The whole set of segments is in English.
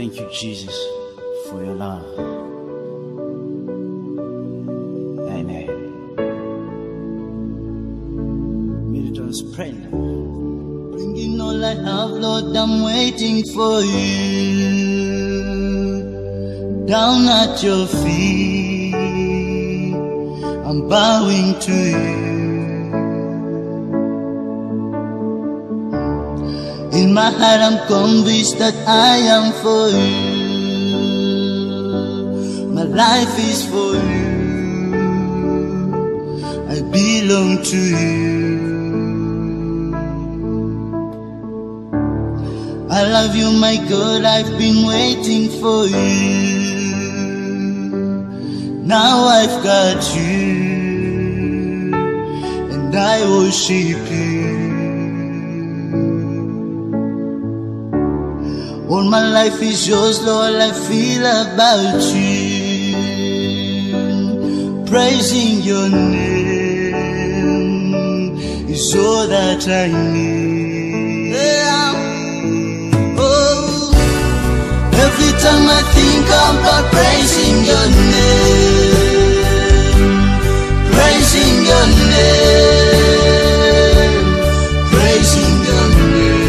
Thank you, Jesus, for your love. Amen. Milton's prayer. Bringing all I have, Lord, I'm waiting for you. Down at your feet, I'm bowing to you. In my heart I'm convinced that I am for you. My life is for you. I belong to you. I love you, my God, I've been waiting for you. Now I've got you, and I worship you. All my life is yours, Lord, I feel about you. Praising your name is all that I need. Oh, every time I think about praising your name, praising your name, praising your name.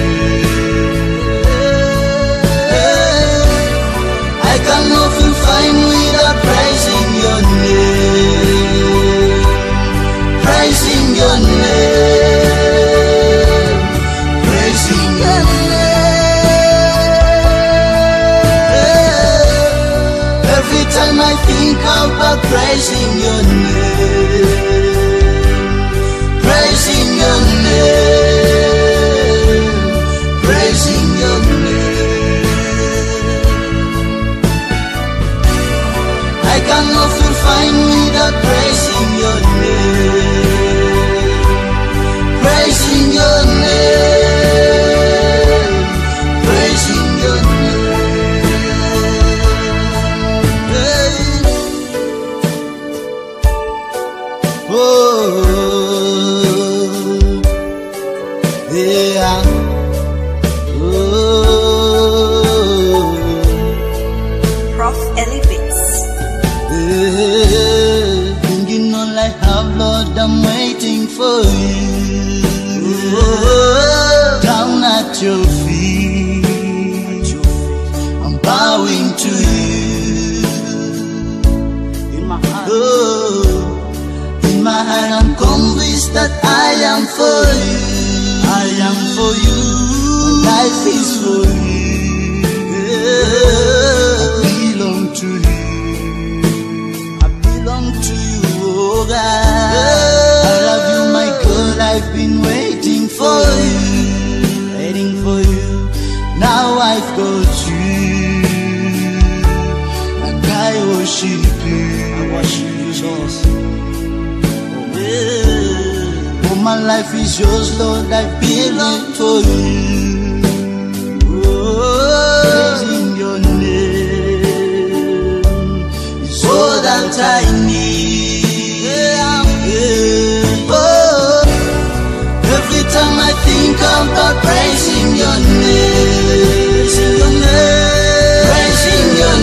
I cannot feel fine without praising your name, praising your name, praising your name. Every time I think about praising your name, praising your name, praising your name. I cannot feel fine without praising your name, praising your name, praising your name. Oh, yeah. Oh, Prof Elevates. Bringing all I have, Lord, I'm waiting for you. Down at your feet, I'm bowing to you. In my heart, in my heart, I'm convinced that I am for you. I am for you. My life is for you. I belong to you. Oh God, I love you, my God, I've been waiting for you, waiting for you. Now I've got you, and I worship you. I worship you, Jesus. Oh, yeah. Oh, my life is yours, Lord, I belong to you. Oh, praising your name is all that I need. Every time I think about praising your name, praising your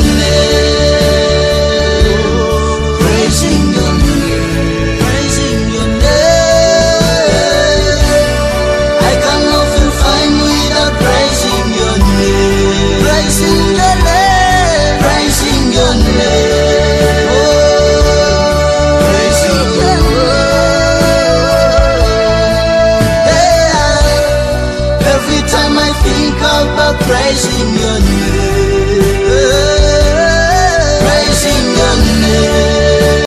name, praising your name, praising your name. I cannot feel fine without praising your name, praising your name, praising your name. About praising your name.